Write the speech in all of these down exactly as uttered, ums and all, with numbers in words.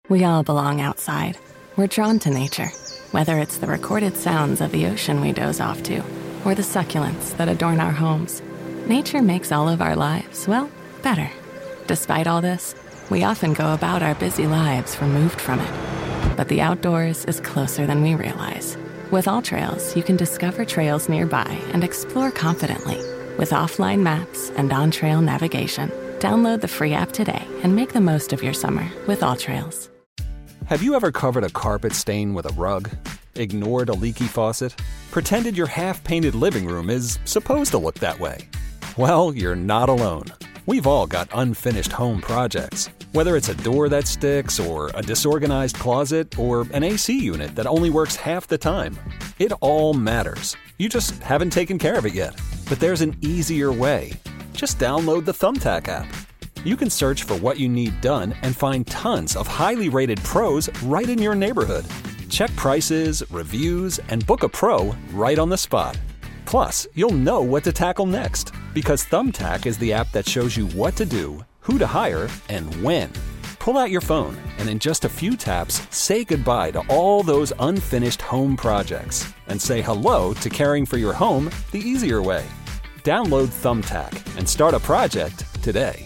We all belong outside. We're drawn to nature, whether it's the recorded sounds of the ocean we doze off to, or the succulents that adorn our homes. Nature makes all of our lives, well, better. Despite all this, we often go about our busy lives removed from it. But the outdoors is closer than we realize. With AllTrails, you can discover trails nearby and explore confidently. With offline maps and on-trail navigation, download the free app today and make the most of your summer with AllTrails. Have you ever covered a carpet stain with a rug? Ignored a leaky faucet? Pretended your half-painted living room is supposed to look that way? Well, you're not alone. We've all got unfinished home projects. Whether it's a door that sticks, or a disorganized closet, or an A C unit that only works half the time. It all matters. You just haven't taken care of it yet. But there's an easier way. Just download the Thumbtack app. You can search for what you need done and find tons of highly rated pros right in your neighborhood. Check prices, reviews, and book a pro right on the spot. Plus, you'll know what to tackle next, because Thumbtack is the app that shows you what to do, who to hire, and when. Pull out your phone and in just a few taps, say goodbye to all those unfinished home projects and say hello to caring for your home the easier way. Download Thumbtack and start a project today.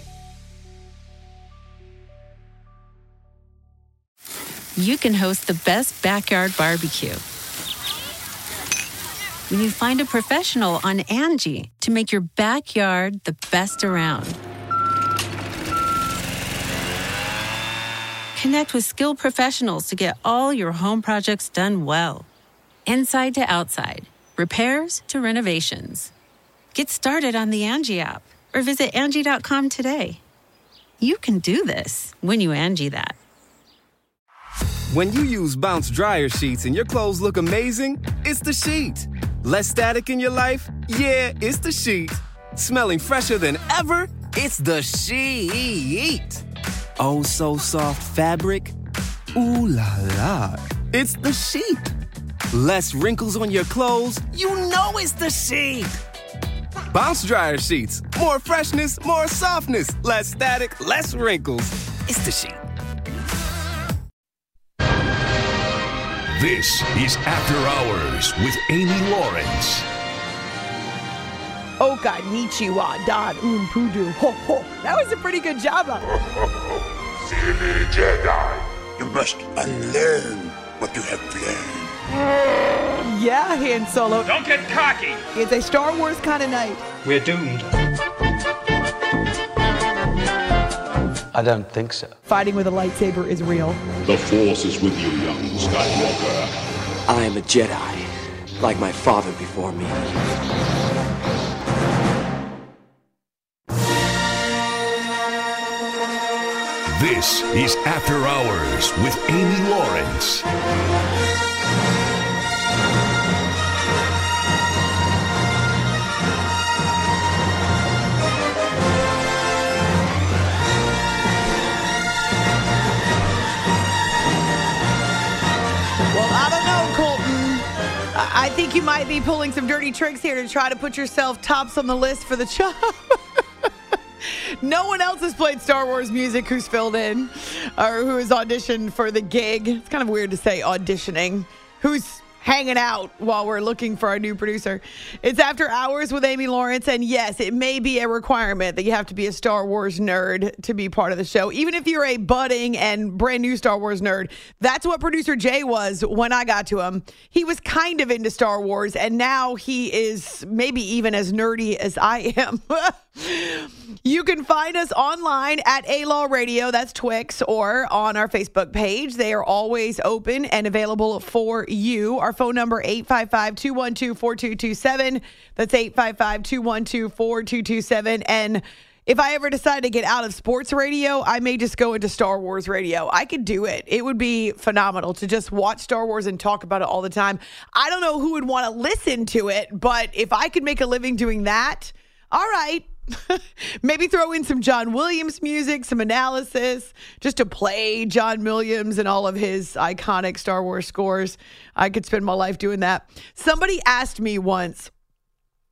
You can host the best backyard barbecue when you find a professional on Angie to make your backyard the best around. Connect with skilled professionals to get all your home projects done well. Inside to outside, repairs to renovations. Get started on the Angie app or visit Angie dot com today. You can do this when you Angie that. When you use Bounce dryer sheets and your clothes look amazing, it's the sheet. Less static in your life? Yeah, it's the sheet. Smelling fresher than ever? It's the sheet. Oh, so soft fabric? Ooh la la. It's the sheet. Less wrinkles on your clothes? You know it's the sheet. Bounce dryer sheets. More freshness, more softness. Less static, less wrinkles. It's the sheet. This is After Hours with Amy Lawrence. Oh, konnichiwa, dan un pudu. Ho, ho. That was a pretty good job of it. Silly Jedi, you must unlearn what you have learned. Yeah, Han Solo. Don't get cocky. It's a Star Wars kind of night. We're doomed. I don't think so. Fighting with a lightsaber is real. The Force is with you, young Skywalker. I am a Jedi, like my father before me. This is After Hours with Amy Lawrence. I think you might be pulling some dirty tricks here to try to put yourself tops on the list for the job. No one else has played Star Wars music who's filled in or who has auditioned for the gig. It's kind of weird to say auditioning. Who's hanging out while we're looking for our new producer. It's After Hours with Amy Lawrence, and yes, it may be a requirement that you have to be a Star Wars nerd to be part of the show. Even if you're a budding and brand new Star Wars nerd, that's what producer Jay was when I got to him. He was kind of into Star Wars, and now he is maybe even as nerdy as I am. You can find us online at A-Law Radio, that's Twix, or on our Facebook page. They are always open and available for you. Our phone number, eight five five, two one two, four two two seven. That's eight five five, two one two, four two two seven. And if I ever decide to get out of sports radio, I may just go into Star Wars radio. I could do it. It would be phenomenal to just watch Star Wars and talk about it all the time. I don't know who would want to listen to it, but if I could make a living doing that, all right. Maybe throw in some John Williams music, some analysis, just to play John Williams and all of his iconic Star Wars scores. I could spend my life doing that. Somebody asked me once,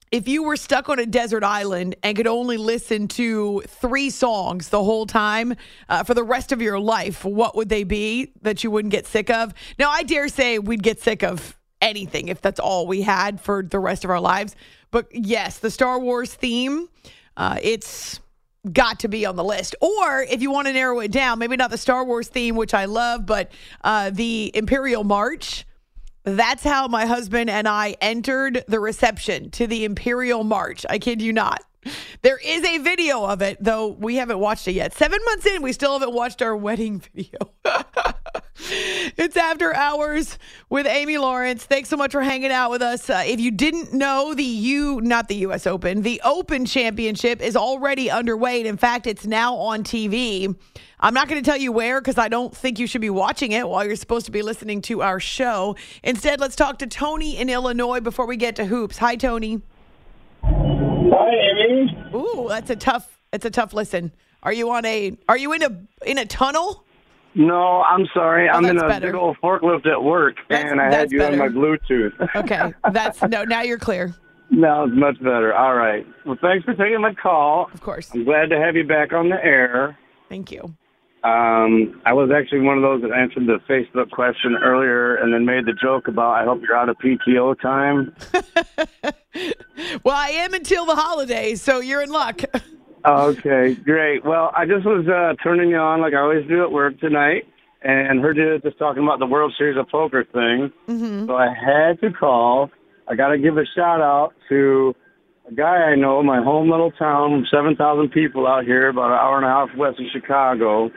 if you were stuck on a desert island and could only listen to three songs the whole time uh, for the rest of your life, what would they be that you wouldn't get sick of? Now, I dare say we'd get sick of anything if that's all we had for the rest of our lives. But yes, the Star Wars theme, uh, it's got to be on the list. Or if you want to narrow it down, maybe not the Star Wars theme, which I love, but uh, the Imperial March. That's how my husband and I entered the reception to the Imperial March. I kid you not. There is a video of it, though we haven't watched it yet. Seven months in, we still haven't watched our wedding video. It's After Hours with Amy Lawrence. Thanks so much for hanging out with us. Uh, if you didn't know, the U, not the U S Open, the Open Championship is already underway. And in fact, it's now on T V. I'm not going to tell you where because I don't think you should be watching it while you're supposed to be listening to our show. Instead, let's talk to Tony in Illinois before we get to hoops. Hi, Tony. Hi, Amy. Ooh, that's a tough. It's a tough listen. Are you on a? Are you in a in a tunnel? No, I'm sorry. Oh, I'm in a better. big old forklift at work, That's- and I that's had you better. on my Bluetooth. Okay, that's no. Now you're clear. Now it's much better. All right. Well, thanks for taking my call. Of course. I'm glad to have you back on the air. Thank you. Um, I was actually one of those that answered the Facebook question earlier and then made the joke about, I hope you're out of P T O time. Well, I am until the holidays, so you're in luck. Okay, great. Well, I just was uh, turning you on like I always do at work tonight, and heard you just talking about the World Series of Poker thing. Mm-hmm. So I had to call. I got to give a shout out to a guy I know, my home little town, seven thousand people out here, about an hour and a half west of Chicago.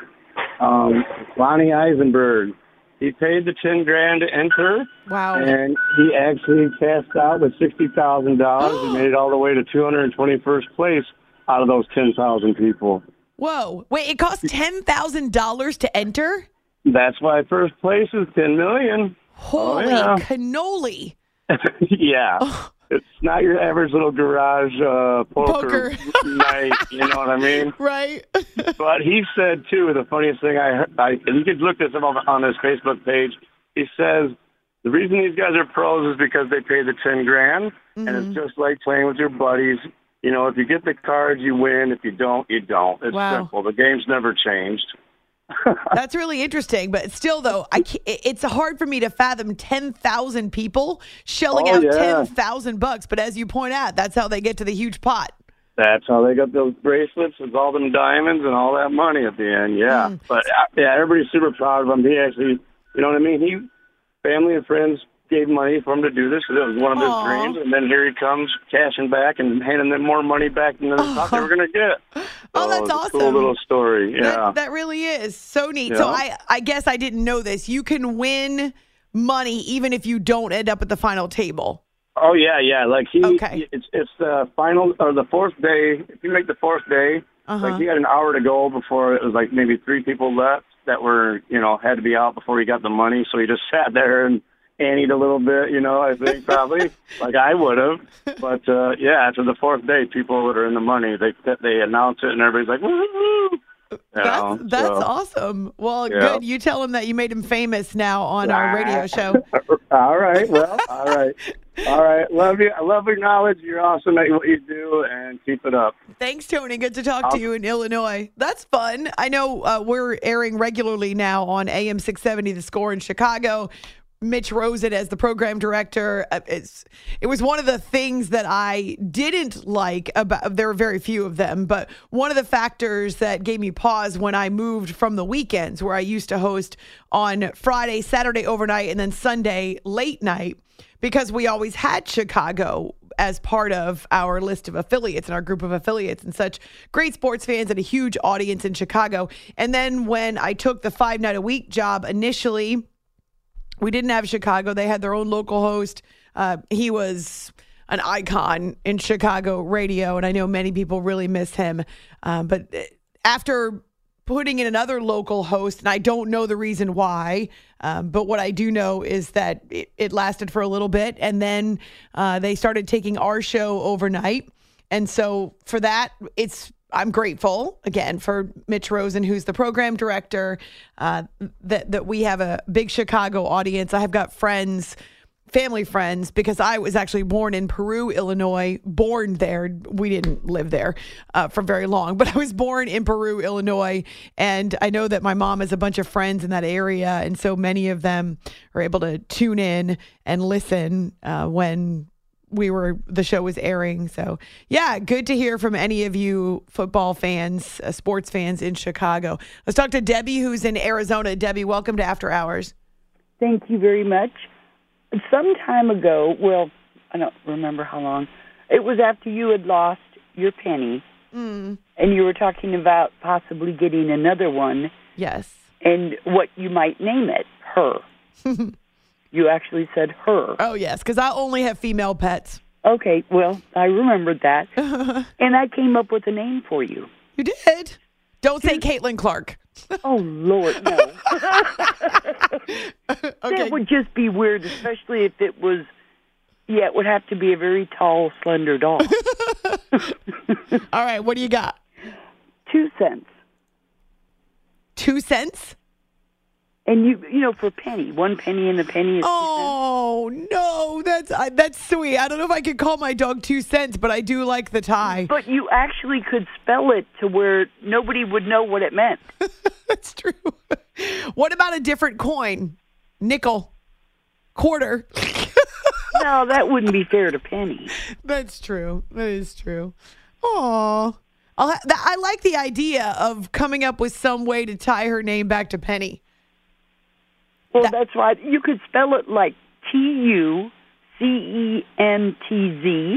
Um, Lonnie Eisenberg. He paid the ten grand to enter. Wow. And he actually cashed out with sixty thousand dollars. He made it all the way to two hundred twenty-first place out of those ten thousand people. Whoa. Wait, it costs ten thousand dollars to enter? That's why first place is ten million dollars. Holy oh, yeah. cannoli. Yeah. Oh. It's not your average little garage uh, poker, Poker. night, you know what I mean? Right. But he said, too, the funniest thing I heard, I, and you could look this up on his Facebook page, he says, the reason these guys are pros is because they pay the ten grand, mm-hmm. and it's just like playing with your buddies. You know, if you get the cards, you win. If you don't, you don't. It's Wow. simple. The game's never changed. That's really interesting, but still, though, I can't, it's hard for me to fathom ten thousand people shelling Oh, out yeah. ten thousand bucks. But as you point out, that's how they get to the huge pot. That's how they got those bracelets with all them diamonds and all that money at the end, yeah. Mm. But, uh, yeah, everybody's super proud of him. He actually, you know what I mean? He, family and friends gave money for him to do this. It was one of his Aw. dreams. And then here he comes cashing back and handing them more money back than they thought they were going to get. Oh, So that's it's a awesome. Cool little story, yeah. That, that really is so neat. So Yeah. I, I guess I didn't know this. You can win money even if you don't end up at the final table. Oh yeah, yeah. Like he, Okay. it's it's the final or the fourth day. If you make the fourth day, Uh-huh. like he had an hour to go before it was like maybe three people left that were you know had to be out before he got the money. So he just sat there and annied a little bit. You know, I think probably like I would have. But uh, yeah, after the fourth day, people that are in the money they they announce it and everybody's like woo woo. That's, know, that's so. awesome. Well, Yeah. good. You tell him that you made him famous now on our radio show. All right. Well, all right. All right. Love you. I love your knowledge. You're awesome at what you do, and keep it up. Thanks, Tony. Good to talk I'll- to you in Illinois. That's fun. I know uh, we're airing regularly now on A M six seventy The Score in Chicago. Mitch Rosen as the program director. Uh, It's, it was one of the things that I didn't like about, there were very few of them, but one of the factors that gave me pause when I moved from the weekends where I used to host on Friday, Saturday overnight, and then Sunday late night, because we always had Chicago as part of our list of affiliates and our group of affiliates and such great sports fans and a huge audience in Chicago. And then when I took the five night a week job initially, we didn't have Chicago. They had their own local host. Uh, he was an icon in Chicago radio, and I know many people really miss him. Um, but after putting in another local host, and I don't know the reason why, um, but what I do know is that it, it lasted for a little bit, and then uh, they started taking our show overnight. And so for that, it's I'm grateful, again, for Mitch Rosen, who's the program director, uh, that, that we have a big Chicago audience. I have got friends family friends because I was actually born in Peru, Illinois, born there. We didn't live there uh, for very long, but I was born in Peru, Illinois. And I know that my mom has a bunch of friends in that area. And so many of them are able to tune in and listen uh, when we were, the show was airing. So yeah, good to hear from any of you football fans, uh, sports fans in Chicago. Let's talk to Debbie, who's in Arizona. Debbie, welcome to After Hours. Thank you very much. Some time ago, well, I don't remember how long, it was after you had lost your penny, mm. and you were talking about possibly getting another one. Yes. And what you might name it, her. You actually said her. Oh, yes, because I only have female pets. Okay, well, I remembered that. And I came up with a name for you. You did? Don't say Caitlin Clark. Oh, Lord, no. Okay. That would just be weird, especially if it was, yeah, it would have to be a very tall, slender dog. All right, what do you got? Two cents. Two cents? And you, you know, for a penny, one penny and a penny is oh, two cents. No, that's uh, that's sweet. I don't know if I could call my dog two cents, but I do like the tie. But you actually could spell it to where nobody would know what it meant. That's true. What about a different coin? Nickel, quarter. No, that wouldn't be fair to Penny. That's true. That is true. Aw. Ha- I like the idea of coming up with some way to tie her name back to Penny. Well, that- that's right. You could spell it like T U C E N T Z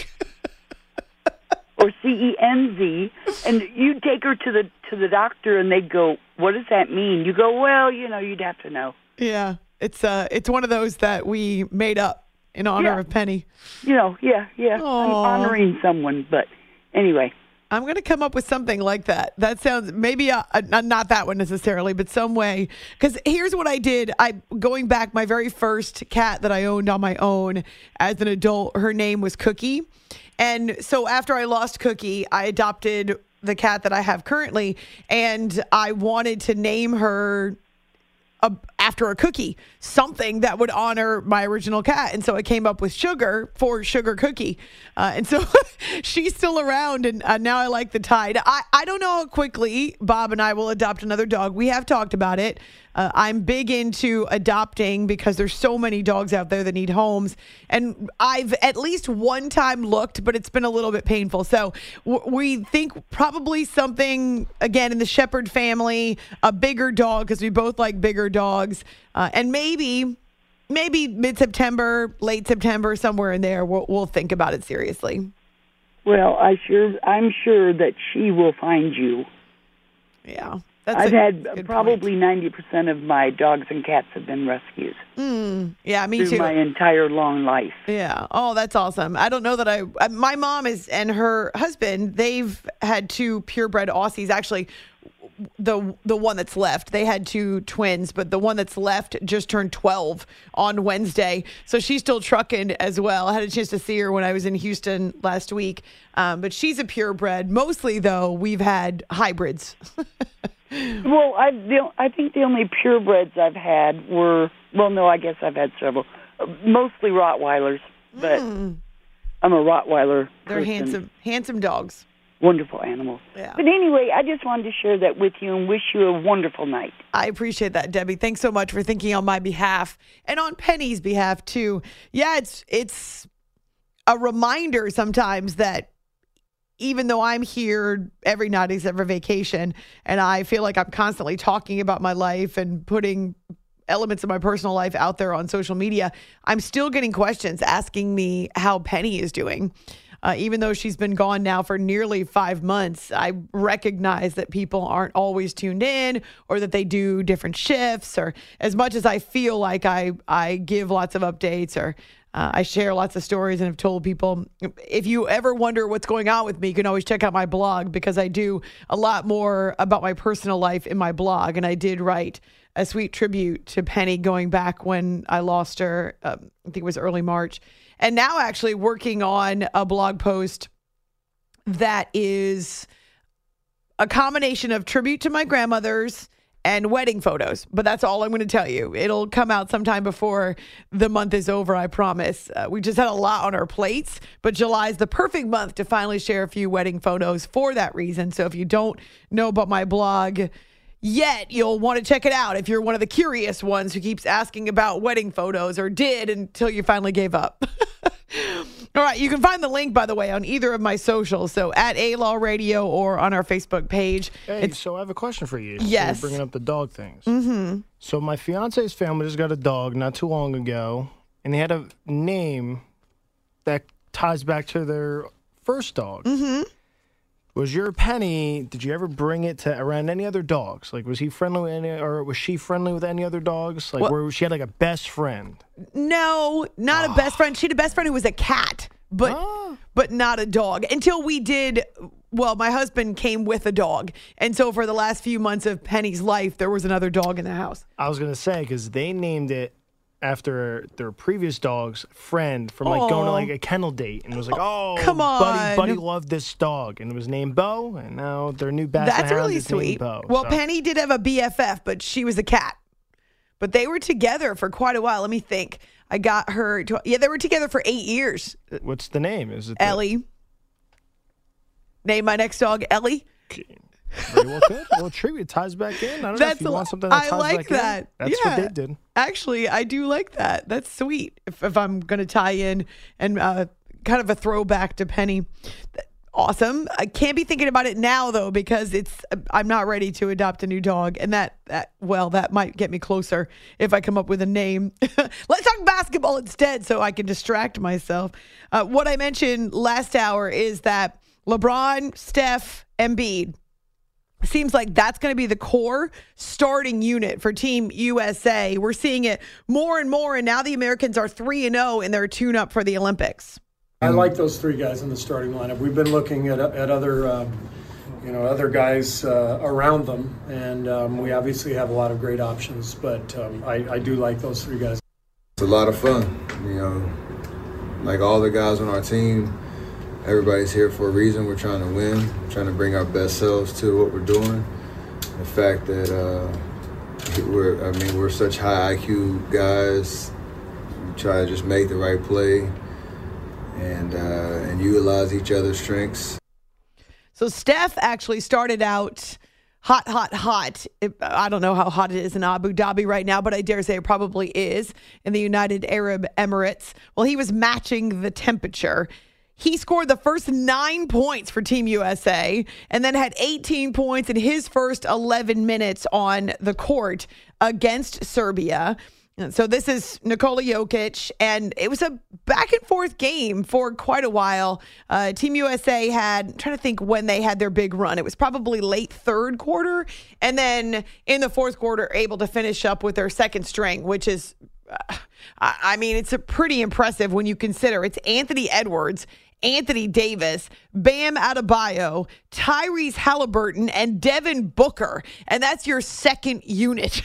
or C E N Z, and you take her to the to the doctor, and they go, "What does that mean?" You go, "Well, you know, you'd have to know." Yeah, it's uh, it's one of those that we made up in honor yeah. of Penny. You know, yeah, yeah. Aww. I'm honoring someone, but anyway. I'm going to come up with something like that. That sounds maybe uh, uh, not that one necessarily, but some way. Because here's what I did. I going back, my very first cat that I owned on my own as an adult, her name was Cookie. And so after I lost Cookie, I adopted the cat that I have currently, and I wanted to name her A, after a cookie, something that would honor my original cat. And so I came up with Sugar for Sugar Cookie. Uh, and so she's still around, and uh, now I like the tide. I, I don't know how quickly Bob and I will adopt another dog. We have talked about it. Uh, I'm big into adopting because there's so many dogs out there that need homes. And I've at least one time looked, but it's been a little bit painful. So w- we think probably something, again, in the Shepherd family, a bigger dog, because we both like bigger dogs. Uh, and maybe, maybe mid-September, late September, somewhere in there, we'll, we'll think about it seriously. Well, I sure, I'm sure that she will find you. Yeah. That's I've a had probably point. ninety percent of my dogs and cats have been rescues. Mm, yeah, me through too. my entire long life. Yeah. Oh, that's awesome. I don't know that I, my mom is, and her husband, they've had two purebred Aussies. Actually, the the one that's left, they had two twins, but the one that's left just turned twelve on Wednesday. So she's still trucking as well. I had a chance to see her when I was in Houston last week. Um, but she's a purebred. Mostly, though, we've had hybrids. Well, I the, I think the only purebreds I've had were, well, no, I guess I've had several. Uh, mostly Rottweilers, but mm. I'm a Rottweiler They're person. handsome, handsome dogs. Wonderful animals. Yeah. But anyway, I just wanted to share that with you and wish you a wonderful night. I appreciate that, Debbie. Thanks so much for thinking on my behalf and on Penny's behalf, too. Yeah, it's it's a reminder sometimes that even though I'm here every night except for vacation, and I feel like I'm constantly talking about my life and putting elements of my personal life out there on social media, I'm still getting questions asking me how Penny is doing. Uh, even though she's been gone now for nearly five months, I recognize that people aren't always tuned in, or that they do different shifts, or as much as I feel like I, I give lots of updates, or uh, I share lots of stories and have told people, if you ever wonder what's going on with me, you can always check out my blog, because I do a lot more about my personal life in my blog. And I did write a sweet tribute to Penny going back when I lost her. Um, I think it was early March. And now actually working on a blog post that is a combination of tribute to my grandmothers and wedding photos. But that's all I'm going to tell you. It'll come out sometime before the month is over, I promise. Uh, we just had a lot on our plates, but July is the perfect month to finally share a few wedding photos for that reason. So if you don't know about my blog yet, you'll want to check it out if you're one of the curious ones who keeps asking about wedding photos or did until you finally gave up. All right, you can find the link, by the way, on either of my socials, so at A-Law Radio or on our Facebook page. Hey, it's, so I have a question for you. Yes. So you're bringing up the dog things. Mm-hmm. So my fiance's family just got a dog not too long ago, and they had a name that ties back to their first dog. Mm-hmm. Was your Penny, did you ever bring it to around any other dogs? Like, was he friendly with any, or was she friendly with any other dogs? Like, well, where she had like a best friend? No, not oh. a best friend. She had a best friend who was a cat, but oh. but not a dog. Until we did, well, my husband came with a dog. And so for the last few months of Penny's life, there was another dog in the house. I was going to say, because they named it after their previous dog's friend from like oh. going to like a kennel date, and it was like, oh, come on, buddy, buddy loved this dog, and it was named Bo, and now their new basset That's hound really is sweet. named Bo. Well, so. Penny did have a B F F, but she was a cat. But they were together for quite a while. Let me think. I got her. To, yeah, they were together for eight years. What's the name? Is it Ellie? The... Name my next dog Ellie. Okay. Very well, good. Well, tribute ties back in. I don't That's know if you a, want something that ties I like back that. in. That's yeah. what they did. Actually, I do like that. That's sweet. If, if I'm going to tie in and uh, kind of a throwback to Penny. Awesome. I can't be thinking about it now, though, because it's I'm not ready to adopt a new dog. And that, that well, that might get me closer if I come up with a name. Let's talk basketball instead so I can distract myself. Uh, what I mentioned last hour is that LeBron, Steph, Embiid, seems like that's going to be the core starting unit for Team U S A. We're seeing it more and more, and now the Americans are three and oh in their tune-up for the Olympics. I like those three guys in the starting lineup. We've been looking at at other, uh, you know, other guys uh, around them, and um, we obviously have a lot of great options. But um, I, I do like those three guys. It's a lot of fun, you know. Like all the guys on our team, everybody's here for a reason. We're trying to win, we're trying to bring our best selves to what we're doing. The fact that uh, we're, I mean, we're such high I Q guys. We try to just make the right play and uh, and utilize each other's strengths. So Steph actually started out hot, hot, hot. It, I don't know how hot it is in Abu Dhabi right now, but I dare say it probably is in the United Arab Emirates. Well, he was matching the temperature. He scored the first nine points for Team U S A and then had eighteen points in his first eleven minutes on the court against Serbia. So this is Nikola Jokic, and it was a back and forth game for quite a while. Uh, Team U S A had, I'm trying to think when they had their big run. It was probably late third quarter, and then in the fourth quarter, able to finish up with their second string, which is, uh, I mean, it's a pretty impressive when you consider it's Anthony Edwards, Anthony Davis, Bam Adebayo, Tyrese Halliburton, and Devin Booker. And that's your second unit.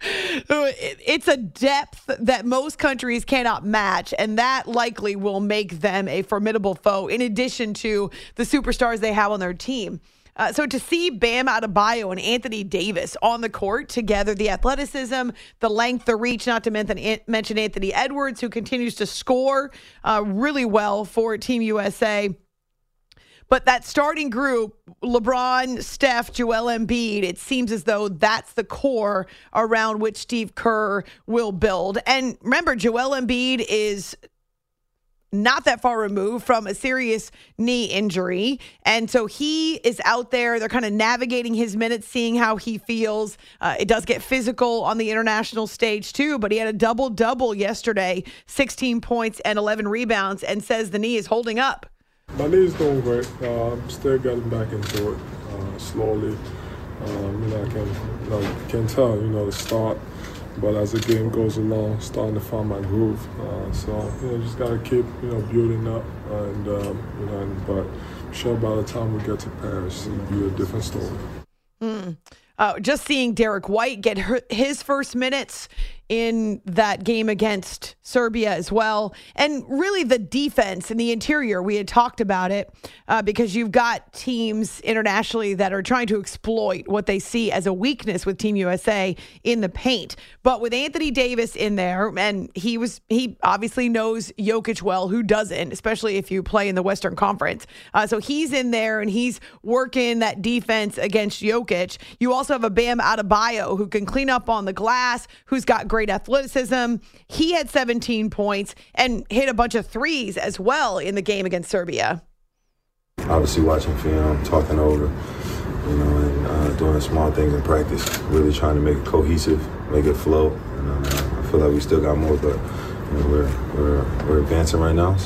It's a depth that most countries cannot match, and that likely will make them a formidable foe in addition to the superstars they have on their team. Uh, so to see Bam Adebayo and Anthony Davis on the court together, the athleticism, the length, the reach, not to mention Anthony Edwards, who continues to score uh, really well for Team U S A. But that starting group, LeBron, Steph, Joel Embiid, it seems as though that's the core around which Steve Kerr will build. And remember, Joel Embiid is not that far removed from a serious knee injury. And so he is out there. They're kind of navigating his minutes, seeing how he feels. Uh, it does get physical on the international stage too, but he had a double-double yesterday, sixteen points and eleven rebounds, and says the knee is holding up. My knee is doing great. Uh, I'm still getting back into it uh, slowly. Um, you know, I can, you know, can tell, you know, the start. But as the game goes along, starting to find my groove. Uh, so, you know, just got to keep, you know, building up. And, um, you know, and, but I'm sure by the time we get to Paris, it'll be a different story. Mm. Uh, just seeing Derek White get her, his first minutes in that game against Serbia as well. And really the defense in the interior, we had talked about it uh, because you've got teams internationally that are trying to exploit what they see as a weakness with Team U S A in the paint. But with Anthony Davis in there, and he was he obviously knows Jokic well, who doesn't, especially if you play in the Western Conference. Uh, so he's in there and he's working that defense against Jokic. You also have a Bam Adebayo who can clean up on the glass, who's got great Great athleticism. He had seventeen points and hit a bunch of threes as well in the game against Serbia. Obviously watching film, talking over, you know, and uh, doing small things in practice, really trying to make it cohesive, make it flow. And, uh, I feel like we still got more, but you know, we're, we're, we're advancing right now.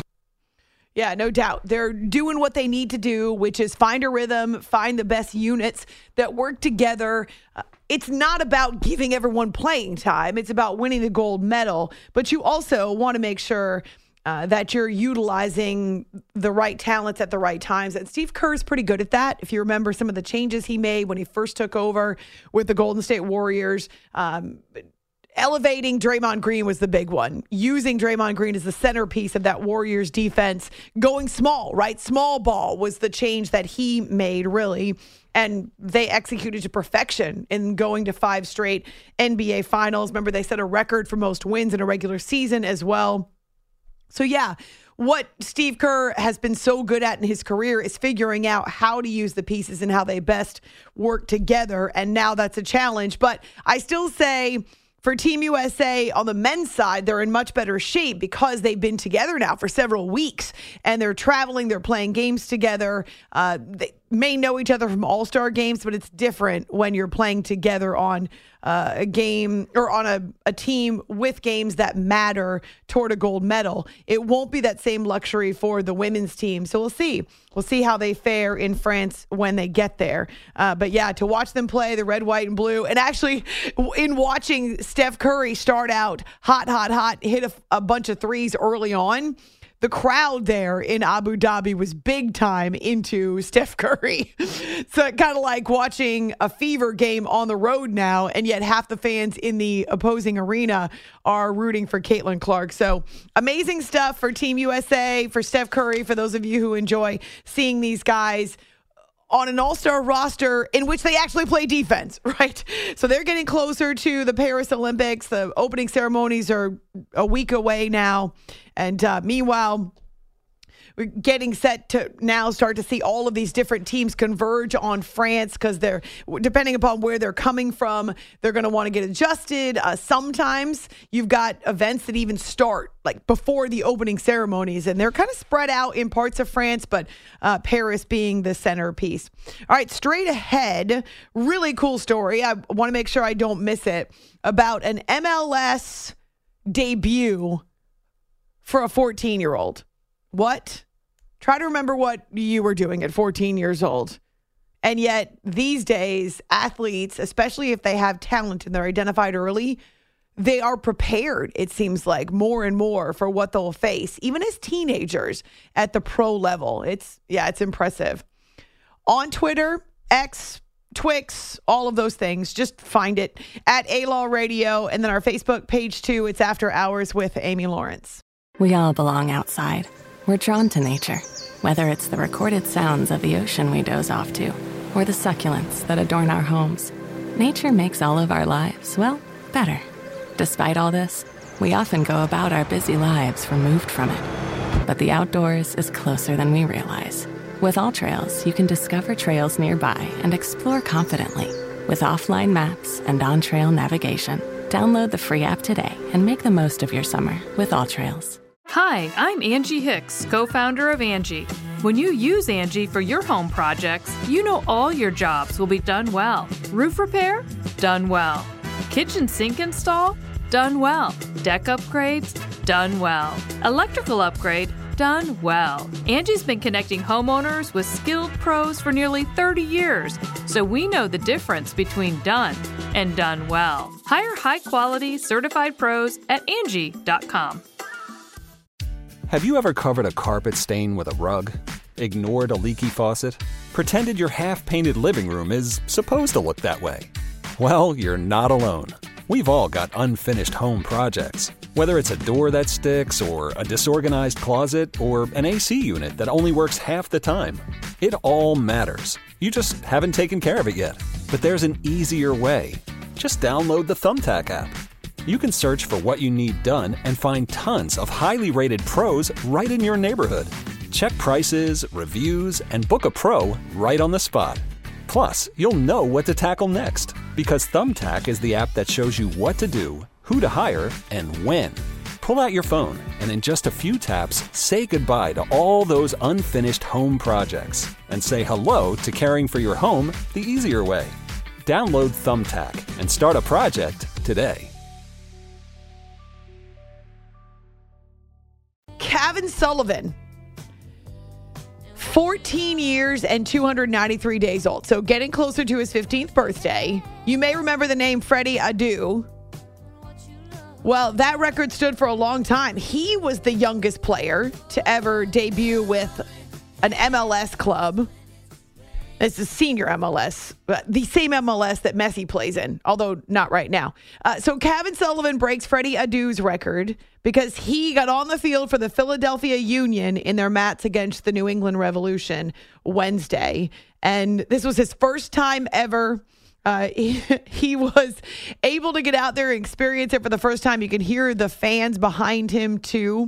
Yeah, no doubt. They're doing what they need to do, which is find a rhythm, find the best units that work together. Uh, it's not about giving everyone playing time. It's about winning the gold medal. But you also want to make sure uh, that you're utilizing the right talents at the right times. And Steve Kerr is pretty good at that. If you remember some of the changes he made when he first took over with the Golden State Warriors, um, elevating Draymond Green was the big one. Using Draymond Green as the centerpiece of that Warriors defense. Going small, right? Small ball was the change that he made, really. And they executed to perfection in going to five straight N B A finals. Remember, they set a record for most wins in a regular season as well. So, yeah, what Steve Kerr has been so good at in his career is figuring out how to use the pieces and how they best work together. And now that's a challenge. But I still say, for Team U S A on the men's side, they're in much better shape because they've been together now for several weeks and they're traveling, they're playing games together. Uh, they may know each other from all-star games, but it's different when you're playing together on uh, a game or on a, a team with games that matter toward a gold medal. It won't be that same luxury for the women's team. So we'll see. We'll see how they fare in France when they get there. Uh, but yeah, to watch them play the red, white, and blue, and actually in watching Steph Curry start out hot, hot, hot, hit a, a bunch of threes early on, the crowd there in Abu Dhabi was big time into Steph Curry. So kind of like watching a Fever game on the road now, and yet half the fans in the opposing arena are rooting for Caitlin Clark. So amazing stuff for Team U S A, for Steph Curry, for those of you who enjoy seeing these guys on an all-star roster in which they actually play defense, right? So they're getting closer to the Paris Olympics. The opening ceremonies are a week away now. And uh, meanwhile, we're getting set to now start to see all of these different teams converge on France because they're, depending upon where they're coming from, they're going to want to get adjusted. Uh, sometimes you've got events that even start like before the opening ceremonies, and they're kind of spread out in parts of France, but uh, Paris being the centerpiece. All right, straight ahead, really cool story. I want to make sure I don't miss it, about an M L S debut for a fourteen-year-old. What? Try to remember what you were doing at fourteen years old. And yet these days, athletes, especially if they have talent and they're identified early, they are prepared, it seems like, more and more for what they'll face, even as teenagers at the pro level. It's, yeah, it's impressive. On Twitter, X, Twix, all of those things, just find it at A-Law Radio, and then our Facebook page too. It's After Hours with Amy Lawrence. We all belong outside. We're drawn to nature, whether it's the recorded sounds of the ocean we doze off to, or the succulents that adorn our homes. Nature makes all of our lives, well, better. Despite all this, we often go about our busy lives removed from it. But the outdoors is closer than we realize. With AllTrails, you can discover trails nearby and explore confidently. With offline maps and on-trail navigation, download the free app today and make the most of your summer with AllTrails. Hi, I'm Angie Hicks, co-founder of Angie. When you use Angie for your home projects, you know all your jobs will be done well. Roof repair? Done well. Kitchen sink install? Done well. Deck upgrades? Done well. Electrical upgrade? Done well. Angie's been connecting homeowners with skilled pros for nearly thirty years, so we know the difference between done and done well. Hire high-quality, certified pros at Angie dot com. Have you ever covered a carpet stain with a rug? Ignored a leaky faucet? Pretended your half-painted living room is supposed to look that way? Well, you're not alone. We've all got unfinished home projects. Whether it's a door that sticks, or a disorganized closet, or an A C unit that only works half the time. It all matters. You just haven't taken care of it yet. But there's an easier way. Just download the Thumbtack app. You can search for what you need done and find tons of highly rated pros right in your neighborhood. Check prices, reviews, and book a pro right on the spot. Plus, you'll know what to tackle next, because Thumbtack is the app that shows you what to do, who to hire, and when. Pull out your phone, and in just a few taps, say goodbye to all those unfinished home projects, and say hello to caring for your home the easier way. Download Thumbtack and start a project today. Kevin Sullivan, fourteen years and two hundred ninety-three days old. So getting closer to his fifteenth birthday. You may remember the name Freddie Adu. Well, that record stood for a long time. He was the youngest player to ever debut with an M L S club. It's a senior M L S, but the same M L S that Messi plays in, although not right now. Uh, so Kevin Sullivan breaks Freddie Adu's record because he got on the field for the Philadelphia Union in their match against the New England Revolution Wednesday. And this was his first time ever. Uh, he, he was able to get out there and experience it for the first time. You can hear the fans behind him, too.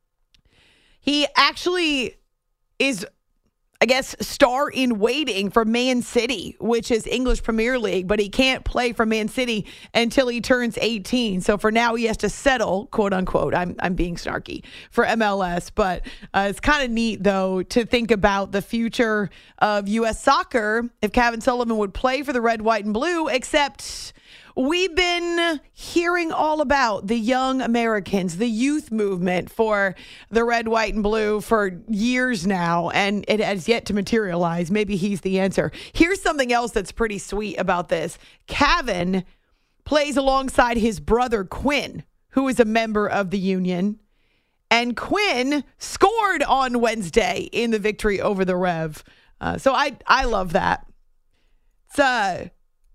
He actually is, I guess, star in waiting for Man City, which is English Premier League, but he can't play for Man City until he turns eighteen. So for now, he has to settle, quote unquote. I'm I'm being snarky for M L S, but uh, it's kind of neat though to think about the future of U S soccer if Kevin Sullivan would play for the red, white, and blue. Except we've been hearing all about the young Americans, the youth movement for the red, white, and blue for years now, and it has yet to materialize. Maybe he's the answer. Here's something else that's pretty sweet about this. Kevin plays alongside his brother Quinn, who is a member of the Union, and Quinn scored on Wednesday in the victory over the Rev. Uh, so I, I love that. It's uh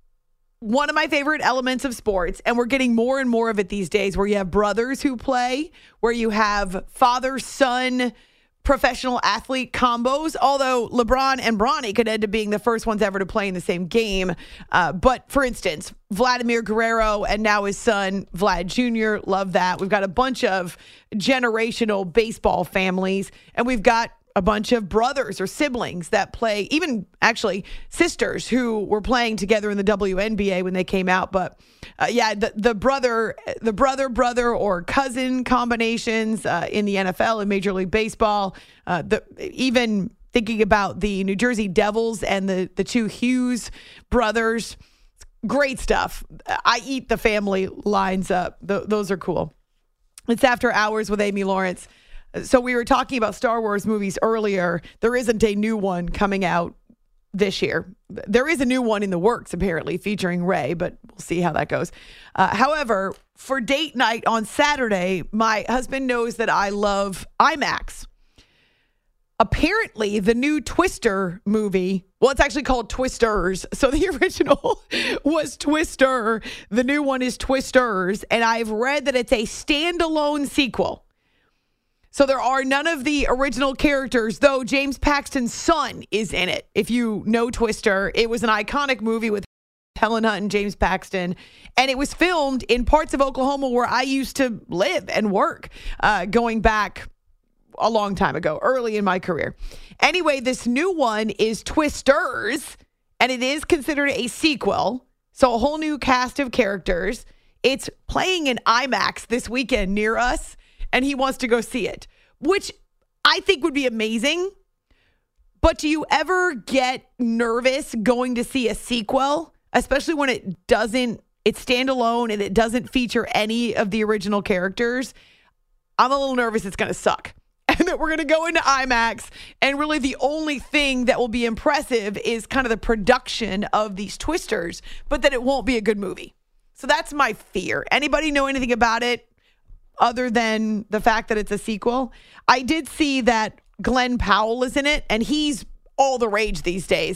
one of my favorite elements of sports, and we're getting more and more of it these days, where you have brothers who play, where you have father-son professional athlete combos, although LeBron and Bronny could end up being the first ones ever to play in the same game. Uh, but for instance, Vladimir Guerrero and now his son, Vlad Junior Love that. We've got a bunch of generational baseball families, and we've got a bunch of brothers or siblings that play, even actually sisters who were playing together in the W N B A when they came out. But uh, yeah, the, the brother, the brother, brother or cousin combinations uh, in the N F L and Major League Baseball. Uh, the, even thinking about the New Jersey Devils and the, the two Hughes brothers. Great stuff. I eat the family lines up. Th- those are cool. It's After Hours with Amy Lawrence. So we were talking about Star Wars movies earlier. There isn't a new one coming out this year. There is a new one in the works, apparently, featuring Rey, but we'll see how that goes. Uh, however, for date night on Saturday, my husband knows that I love IMAX. Apparently, the new Twister movie, well, it's actually called Twisters. So the original was Twister. The new one is Twisters. And I've read that it's a standalone sequel. So there are none of the original characters, though James Paxton's son is in it. If you know Twister, it was an iconic movie with Helen Hunt and James Paxton. And it was filmed in parts of Oklahoma where I used to live and work, uh, going back a long time ago, early in my career. Anyway, this new one is Twisters, and it is considered a sequel. So a whole new cast of characters. It's playing in IMAX this weekend near us. And he wants to go see it, which I think would be amazing. But do you ever get nervous going to see a sequel, especially when it doesn't, it's standalone and it doesn't feature any of the original characters? I'm a little nervous it's going to suck. And that we're going to go into IMAX, and really the only thing that will be impressive is kind of the production of these Twisters, but that it won't be a good movie. So that's my fear. Anybody know anything about it? Other than the fact that it's a sequel? I did see that Glenn Powell is in it, and he's all the rage these days.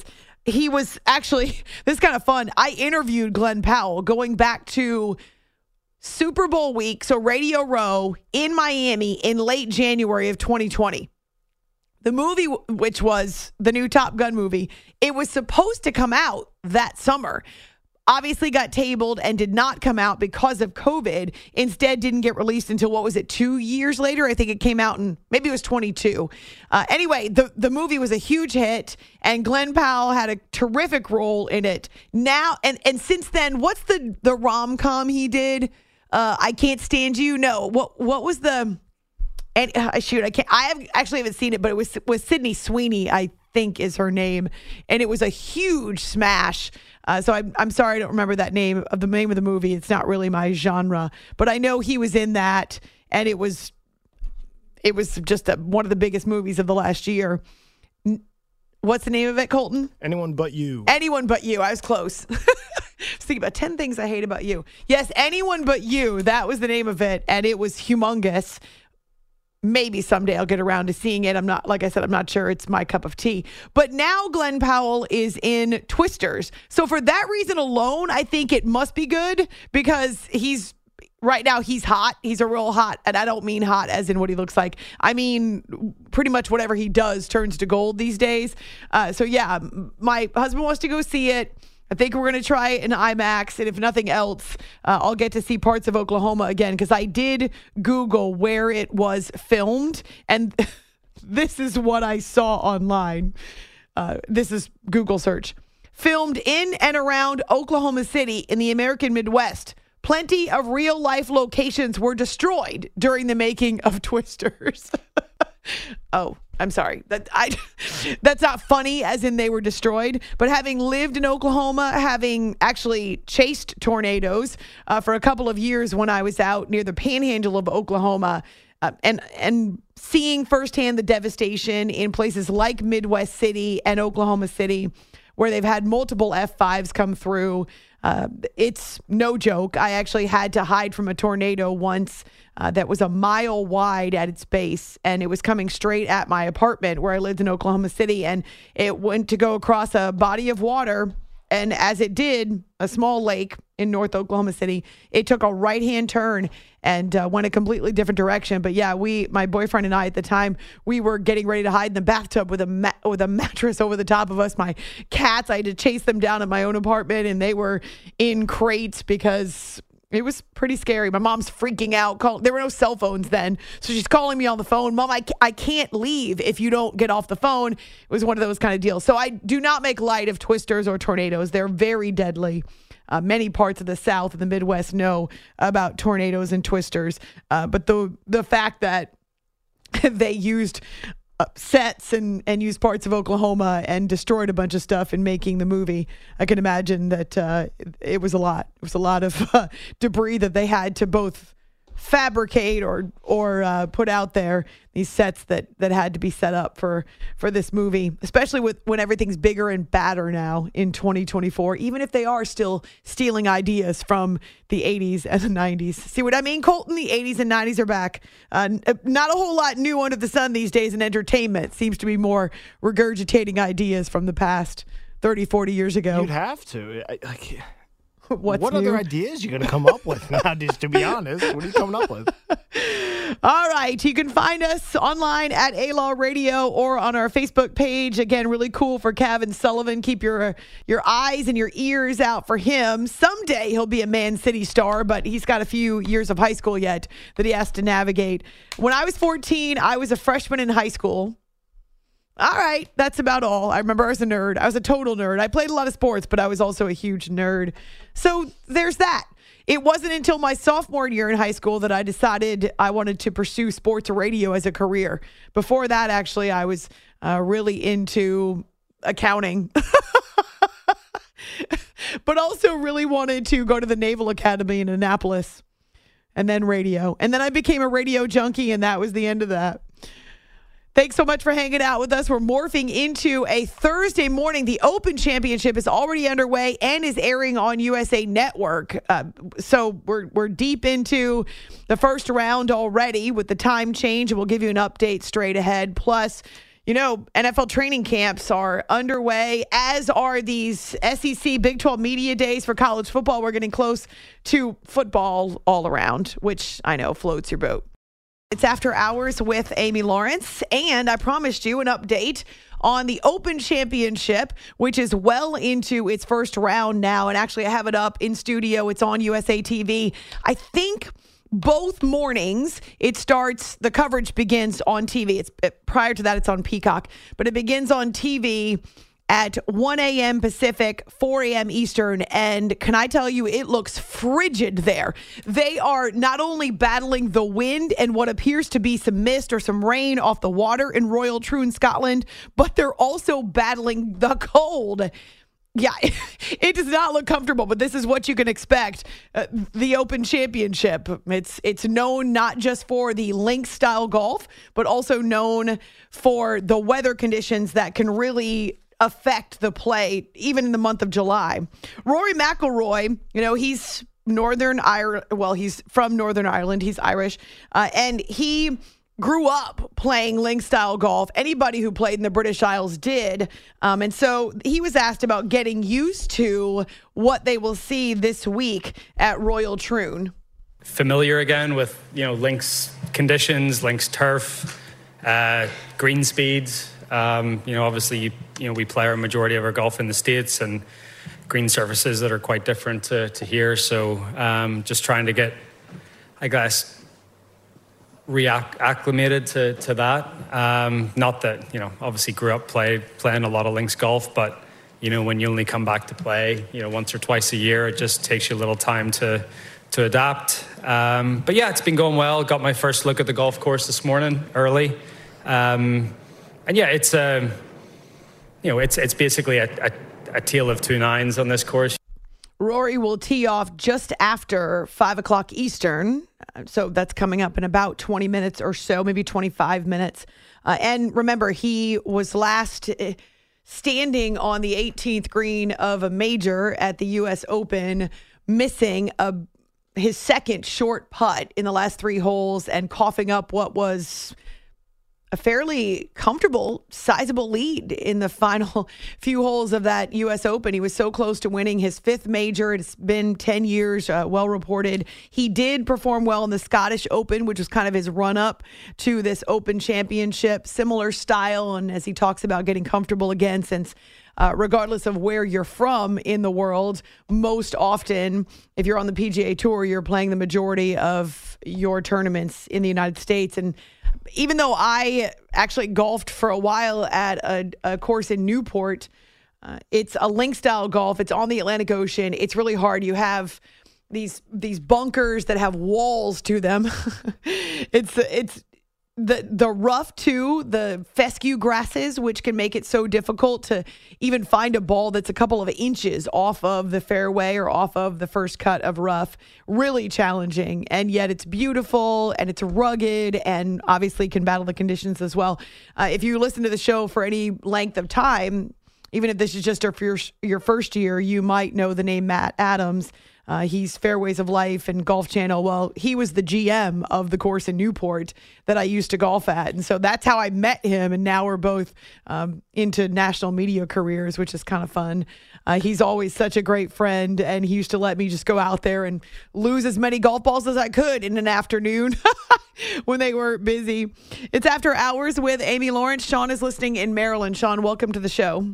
he was actually, this is kind of fun. I interviewed Glenn Powell going back to Super Bowl week, so Radio Row in Miami in late January of twenty twenty. The movie, which was the new Top Gun movie, it was supposed to come out that summer. Obviously got tabled and did not come out because of COVID. Instead, didn't get released until, what was it, two years later? I think it came out in, maybe it was twenty-two. Uh, anyway, the, the movie was a huge hit, and Glenn Powell had a terrific role in it. Now, and, and since then, what's the, the rom-com he did? Uh, I Can't Stand You? No. What what was the... And uh, shoot, I can't. I have actually haven't seen it, but it was was Sydney Sweeney, I think, is her name, and it was a huge smash. Uh, so I'm I'm sorry, I don't remember that name of the name of the movie. It's not really my genre, but I know he was in that, and it was it was just a, one of the biggest movies of the last year. What's the name of it, Colton? Anyone But You. Anyone But You. I was close. I was thinking about ten things I hate about you. Yes, Anyone But You. That was the name of it, and it was humongous. Maybe someday I'll get around to seeing it. I'm not, like I said, I'm not sure it's my cup of tea. But now Glenn Powell is in Twisters. So for that reason alone, I think it must be good because he's, right now he's hot. He's a real hot, and I don't mean hot as in what he looks like. I mean, pretty much whatever he does turns to gold these days. Uh, so yeah, my husband wants to go see it. I think we're going to try an IMAX, and if nothing else, uh, I'll get to see parts of Oklahoma again, because I did Google where it was filmed, and this is what I saw online. Uh, this is Google search. Filmed in and around Oklahoma City in the American Midwest. Plenty of real-life locations were destroyed during the making of Twisters. Oh, I'm sorry. That I that's not funny as in they were destroyed, but having lived in Oklahoma, having actually chased tornadoes uh, for a couple of years when I was out near the panhandle of Oklahoma, uh, and and seeing firsthand the devastation in places like Midwest City and Oklahoma City, where they've had multiple F fives come through. Uh, it's no joke. I actually had to hide from a tornado once uh, that was a mile wide at its base, and it was coming straight at my apartment where I lived in Oklahoma City, and it went to go across a body of water, and as it did, a small lake in North Oklahoma City, it took a right-hand turn and uh, went a completely different direction. But yeah, we, my boyfriend and I at the time, we were getting ready to hide in the bathtub with a ma- with a mattress over the top of us. My cats, I had to chase them down at my own apartment, and they were in crates because it was pretty scary. My mom's freaking out. Call, there were no cell phones then, so she's calling me on the phone. Mom, I, I can't leave if you don't get off the phone. It was one of those kind of deals. So I do not make light of twisters or tornadoes. They're very deadly. Uh, many parts of the South and the Midwest know about tornadoes and twisters. Uh, but the the fact that they used uh, sets and, and used parts of Oklahoma and destroyed a bunch of stuff in making the movie, I can imagine that uh, it, it was a lot. It was a lot of uh, debris that they had to both fabricate or or uh, put out there, these sets that that had to be set up for for this movie, especially with when everything's bigger and badder now in twenty twenty-four, even if they are still stealing ideas from the eighties and the nineties. See what I mean, Colton? The eighties and nineties are back. Uh, not a whole lot new under the sun these days in entertainment. Seems to be more regurgitating ideas from the past thirty, forty years ago. You'd have to. I, I can't. What's what new? Other ideas you going to come up with? Now, just to be honest, what are you coming up with? All right. You can find us online at A-Law Radio or on our Facebook page. Again, really cool for Kevin Sullivan. Keep your your eyes and your ears out for him. Someday he'll be a Man City star, but he's got a few years of high school yet that he has to navigate. When I was fourteen, I was a freshman in high school. All right, that's about all. I remember I was a nerd. I was a total nerd. I played a lot of sports, but I was also a huge nerd. So there's that. It wasn't until my sophomore year in high school that I decided I wanted to pursue sports radio as a career. Before that, actually, I was uh, really into accounting, but also really wanted to go to the Naval Academy in Annapolis and then radio. And then I became a radio junkie, and that was the end of that. Thanks so much for hanging out with us. We're morphing into a Thursday morning. The Open Championship is already underway and is airing on U S A Network. Uh, so we're we're deep into the first round already with the time change, and we'll give you an update straight ahead. Plus, You know, N F L training camps are underway, as are these S E C Big twelve Media Days for college football. We're getting close to football all around, which I know floats your boat. It's After Hours with Amy Lawrence, and I promised you an update on the Open Championship, which is well into its first round now. And actually, I have it up in studio. It's on U S A T V. I think both mornings it starts, the coverage begins on T V. It's prior to that, it's on Peacock, but it begins on T V at one a.m. Pacific, four a.m. Eastern. And can I tell you, it looks frigid there. They are not only battling the wind and what appears to be some mist or some rain off the water in Royal Troon, Scotland, but they're also battling the cold. Yeah, it does not look comfortable, but this is what you can expect. Uh, the Open Championship, it's it's known not just for the links style golf, but also known for the weather conditions that can really affect the play, even in the month of July. Rory McIlroy, you know, he's Northern Ireland. Well, he's from Northern Ireland. He's Irish. Uh, and he grew up playing links style golf. Anybody who played in the British Isles did. Um, and so he was asked about getting used to what they will see this week at Royal Troon. Familiar again with, you know, links conditions, links turf, uh, green speeds. Um, you know, obviously, you, you know, we play our majority of our golf in the States and green surfaces that are quite different to, to here. So um, just trying to get, I guess, reacclimated to, to that. Um, not that, you know, obviously grew up play, playing a lot of links golf, but, you know, when you only come back to play, you know, once or twice a year, it just takes you a little time to to adapt. Um, but yeah, it's been going well. Got my first look at the golf course this morning early. Um, And yeah, it's um, you know, it's it's basically a, a, a tale of two nines on this course. Rory will tee off just after five o'clock Eastern, so that's coming up in about twenty minutes or so, maybe twenty-five minutes. Uh, and remember, he was last standing on the eighteenth green of a major at the U S Open, missing a his second short putt in the last three holes and coughing up what was a fairly comfortable, sizable lead in the final few holes of that U S Open. He was so close to winning his fifth major. It's been ten years, uh, well reported. He did perform well in the Scottish Open, which was kind of his run-up to this Open Championship. Similar style, and as he talks about getting comfortable again, since uh, regardless of where you're from in the world, most often, if you're on the P G A Tour, you're playing the majority of your tournaments in the United States. And even though I actually golfed for a while at a, a course in Newport, uh, it's a link style golf. It's on the Atlantic Ocean. It's really hard. You have these these bunkers that have walls to them. it's it's the the rough too, the fescue grasses, which can make it so difficult to even find a ball that's a couple of inches off of the fairway or off of the first cut of rough. Really challenging, and yet it's beautiful and it's rugged, and obviously can battle the conditions as well. Uh, if you listen to the show for any length of time, even if this is just your your first year, you might know the name Matt Adams. Uh, he's Fairways of Life and Golf Channel. Well, he was the G M of the course in Newport that I used to golf at. And so that's how I met him. And now we're both um, into national media careers, which is kind of fun. Uh, he's always such a great friend. And he used to let me just go out there and lose as many golf balls as I could in an afternoon when they were busy. It's After Hours with Amy Lawrence. Sean is listening in Maryland. Sean, welcome to the show.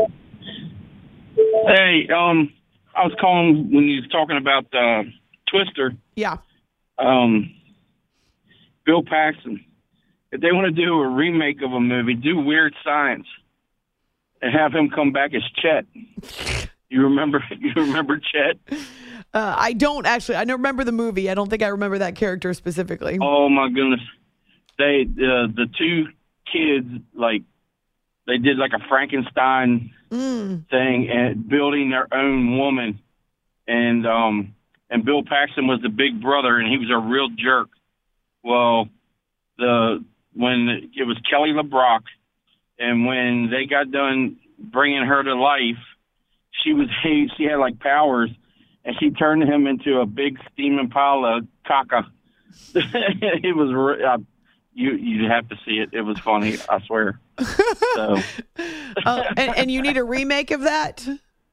Hey, um... I was calling when you was talking about uh, Twister. Yeah. Um, Bill Paxton. If they want to do a remake of a movie, do Weird Science and have him come back as Chet. You remember? You remember Chet? Uh, I don't actually. I don't remember the movie. I don't think I remember that character specifically. Oh my goodness! They uh, the two kids like they did like a Frankenstein mm. thing and building their own woman, and um and Bill Paxton was the big brother, and he was a real jerk. Well, the when it was Kelly LeBrock, and when they got done bringing her to life, she was she had like powers, and she turned him into a big steaming pile of caca. It was uh, you you have to see it. It was funny, I swear. So, uh, and, and you need a remake of that?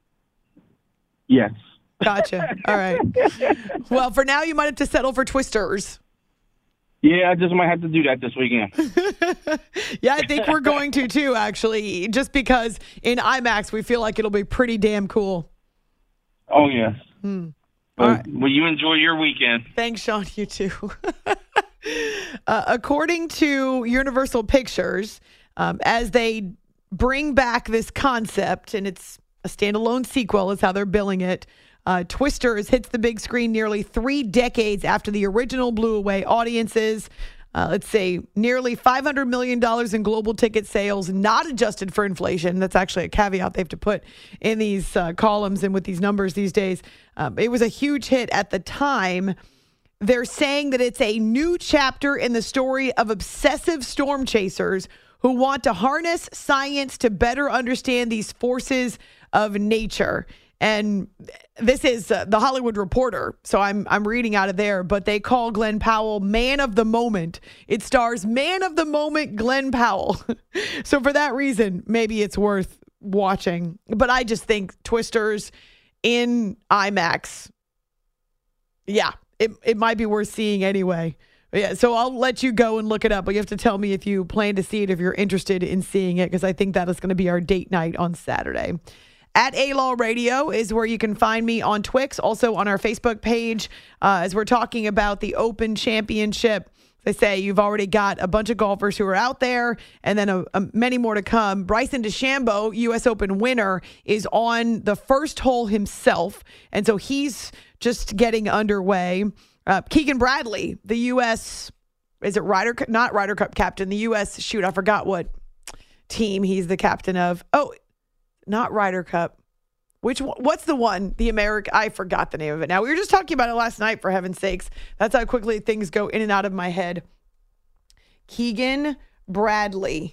yes. Gotcha. All right. Well, for now, you might have to settle for Twisters. Yeah, I just might have to do that this weekend. Yeah, I think we're going to, too, actually, just because in IMAX, we feel like it'll be pretty damn cool. Oh, yes. Hmm. Well, All right. well, you enjoy your weekend. Thanks, Sean. You too. uh, according to Universal Pictures, um, as they bring back this concept, and it's a standalone sequel is how they're billing it, uh, Twisters hits the big screen nearly three decades after the original blew away audiences. Uh, let's say nearly five hundred million dollars in global ticket sales, not adjusted for inflation. That's actually a caveat they have to put in these uh, columns and with these numbers these days. Um, it was a huge hit at the time. They're saying that it's a new chapter in the story of obsessive storm chasers who want to harness science to better understand these forces of nature. And this is uh, the Hollywood Reporter, so I'm I'm reading out of there, but they call Glenn Powell Man of the Moment. It stars Man of the Moment Glenn Powell. So for that reason, maybe it's worth watching. But I just think Twisters in IMAX, yeah, it, it might be worth seeing anyway. Yeah, so I'll let you go and look it up, but you have to tell me if you plan to see it, if you're interested in seeing it, because I think that is going to be our date night on Saturday. At A-Law Radio is where you can find me on Twix, also on our Facebook page, uh, as we're talking about the Open Championship. They say you've already got a bunch of golfers who are out there, and then a, a, many more to come. Bryson DeChambeau, U S Open winner, is on the first hole himself, and so he's just getting underway. Uh, Keegan Bradley, the U S, is it Ryder, not Ryder Cup captain, the U S, shoot, I forgot what team he's the captain of. Oh, not Ryder Cup. Which one? What's the one? The American, I forgot the name of it now. We were just talking about it last night, for heaven's sakes. That's how quickly things go in and out of my head. Keegan Bradley.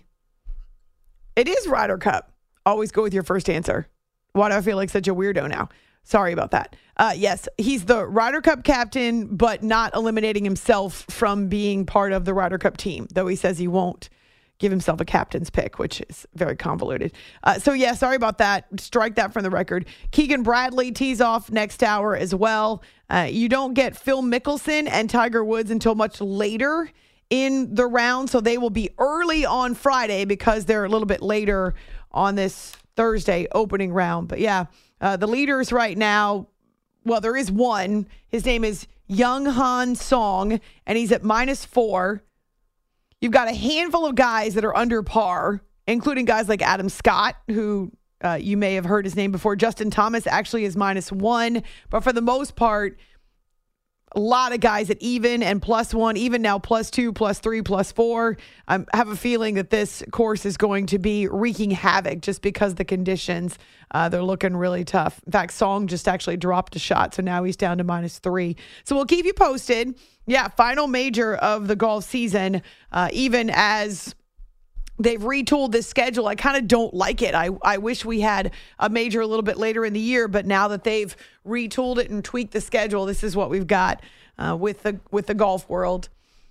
It is Ryder Cup. Always go with your first answer. Why do I feel like such a weirdo now? Sorry about that. Uh, yes, he's the Ryder Cup captain, but not eliminating himself from being part of the Ryder Cup team, though he says he won't give himself a captain's pick, which is very convoluted. Uh, so, yeah, sorry about that. Strike that from the record. Keegan Bradley tees off next hour as well. Uh, you don't get Phil Mickelson and Tiger Woods until much later in the round, so they will be early on Friday because they're a little bit later on this Thursday opening round. But, yeah, uh, the leaders right now, well, there is one. His name is Young Han Song, and he's at minus four. You've got a handful of guys that are under par, including guys like Adam Scott, who uh, you may have heard his name before. Justin Thomas actually is minus one. But for the most part, a lot of guys at even and plus one, even now plus two, plus three, plus four. I have a feeling that this course is going to be wreaking havoc just because the conditions, uh, they're looking really tough. In fact, Song just actually dropped a shot, so now he's down to minus three. So we'll keep you posted. Yeah, final major of the golf season, uh, even as they've retooled this schedule. I kind of don't like it. I, I wish we had a major a little bit later in the year, but now that they've retooled it and tweaked the schedule, this is what we've got uh, with the with the golf world.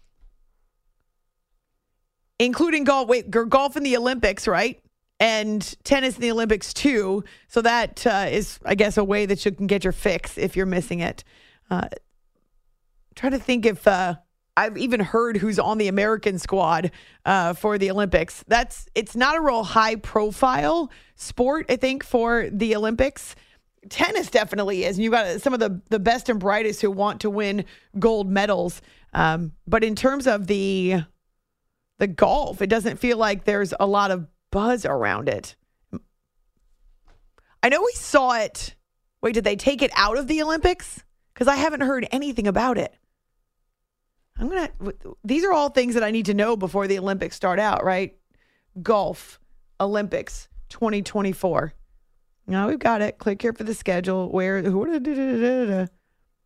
Including golf, wait, golf in the Olympics, right? And tennis in the Olympics too. So that uh, is, I guess, a way that you can get your fix if you're missing it. Uh, try to think if uh, I've even heard who's on the American squad uh, for the Olympics. That's it's not a real high profile sport, I think, for the Olympics. Tennis definitely is. And you've got some of the, the best and brightest who want to win gold medals. Um, but in terms of the the golf, it doesn't feel like there's a lot of buzz around it. I know we saw it. Wait, did they take it out of the Olympics? Because I haven't heard anything about it. I'm going to, these are all things that I need to know before the Olympics start out, right? Golf, Olympics, twenty twenty-four. Now we've got it. Click here for the schedule. Where, who, da, da, da, da, da.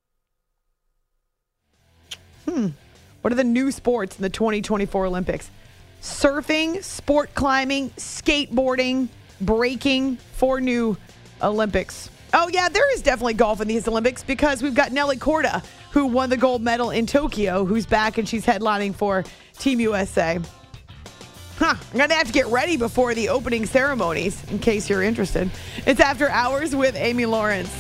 Hmm. What are the new sports in the twenty twenty-four Olympics? Surfing, sport climbing, skateboarding, breaking, four new Olympics. Oh, yeah, there is definitely golf in these Olympics because we've got Nelly Korda who won the gold medal in Tokyo, who's back and she's headlining for Team U S A. Huh, I'm going to have to get ready before the opening ceremonies, in case you're interested. It's After Hours with Amy Lawrence.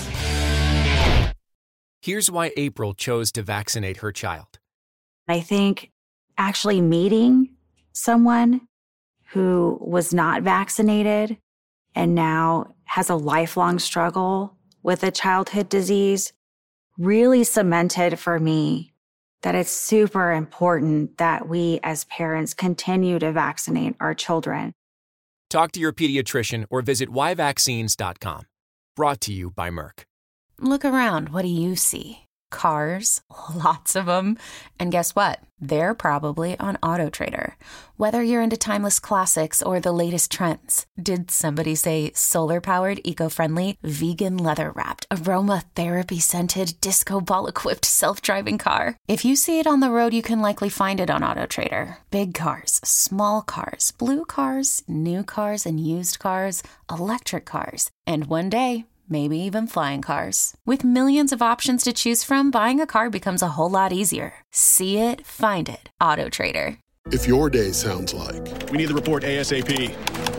Here's why April chose to vaccinate her child. I think actually meeting someone who was not vaccinated and now has a lifelong struggle with a childhood disease really cemented for me that it's super important that we as parents continue to vaccinate our children. Talk to your pediatrician or visit why vaccines dot com. Brought to you by Merck. Look around. What do you see? Cars, lots of them. And guess what? They're probably on AutoTrader. Whether you're into timeless classics or the latest trends. Did somebody say solar-powered, eco-friendly, vegan leather-wrapped, aromatherapy-scented, disco ball-equipped self-driving car? If you see it on the road, you can likely find it on AutoTrader. Big cars, small cars, blue cars, new cars and used cars, electric cars. And one day, maybe even flying cars. With millions of options to choose from, buying a car becomes a whole lot easier. See it, find it. AutoTrader. If your day sounds like, we need the report ASAP,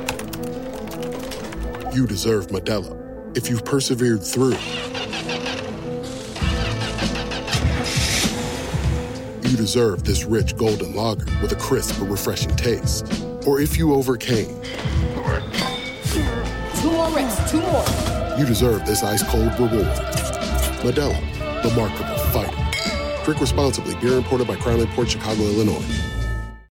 you deserve Modelo. If you've persevered through, you deserve this rich golden lager with a crisp but refreshing taste. Or if you overcame, two more reps, two more. You deserve this ice-cold reward. Modelo, the mark of a fighter. Drink responsibly. Beer imported by Crown Imports, Chicago, Illinois.